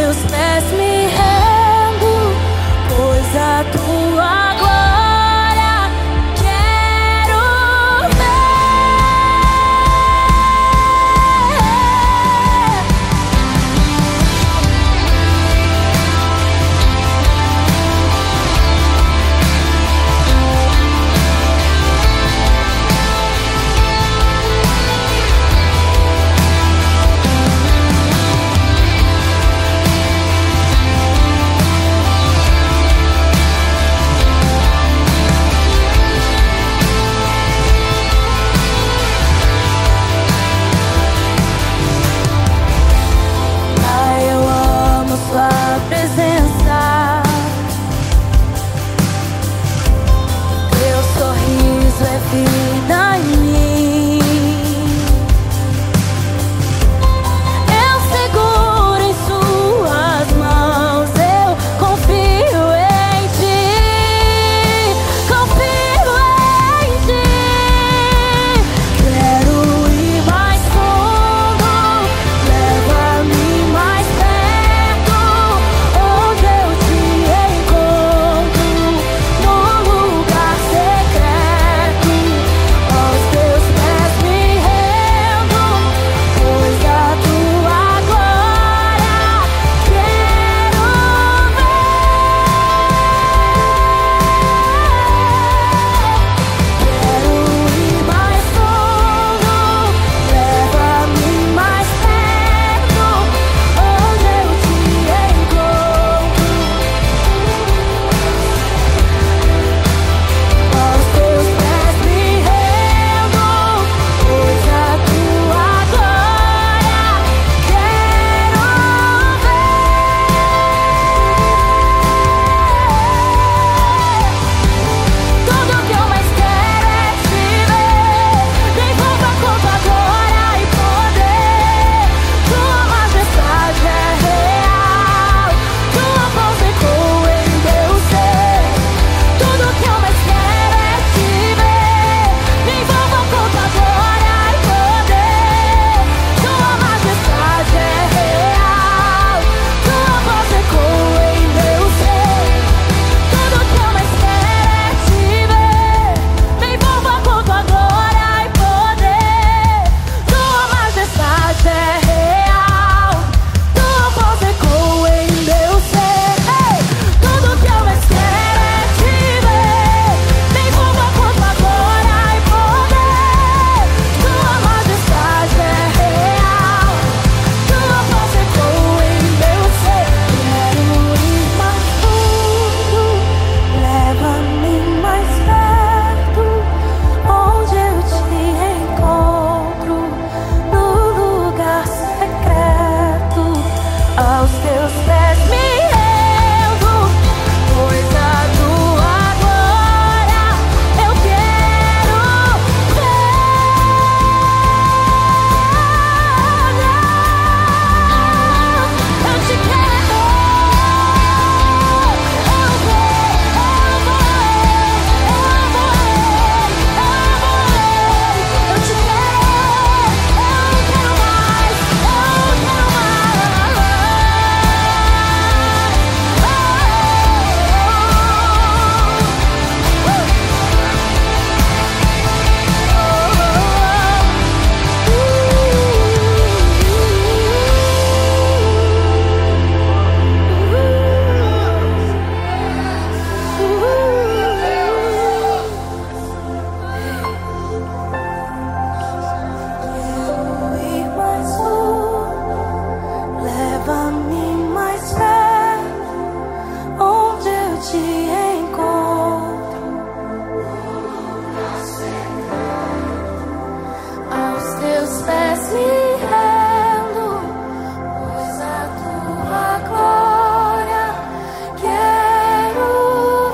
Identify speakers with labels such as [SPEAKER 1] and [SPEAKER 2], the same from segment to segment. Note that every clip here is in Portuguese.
[SPEAKER 1] teus pés me rendo, pois a tua glória quero ver. Sua presença, teu sorriso é vida em mim. Eu seguro em suas mãos, eu confio em ti, confio em ti. Quero ir mais fundo, leva-me mais perto, onde eu te encontro, no lugar secreto. Aos teus pés me rendo, pois a tua glória quero ver. Quero ir mais fundo, leva-me mais perto, onde eu te encontro. Aos teus pés me rendo, pois a tua glória quero ver. Tudo que eu mais quero é te ver. Me envolva com tua glória e poder. Tua majestade é real, tua voz ecoa em meu ser. Tudo que eu mais quero é te ver. Me envolva com tua glória e poder. Tua majestade é real, tua voz ecoa em meu ser. Tudo que eu mais quero é te ver. Me envolva com tua glória e poder. Tua majestade é real, tua voz ecoa em meu ser. Ei! Tudo que eu mais quero é te ver. Me envolva com tua glória e poder. Tua majestade é real, tua voz ecoa em meu ser. Quero ir mais fundo, leva-me mais perto, onde eu te encontro, no lugar secreto. Aos teus pés me rendo, pois a tua glória eu quero ver. Eu te quero, eu vou, eu te quero, eu quero mais, eu quero mais. Ir mais fundo, leva-me mais perto, onde eu te encontro. Aos teus pés me rendo, pois a tua glória quero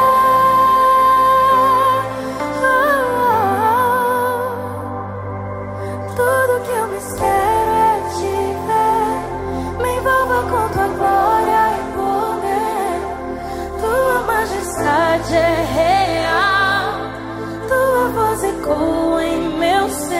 [SPEAKER 1] ver. Tudo que eu mais quero é te ver. Me envolva com tua glória e poder. Tua majestade é real, tua voz ecoa em meu ser.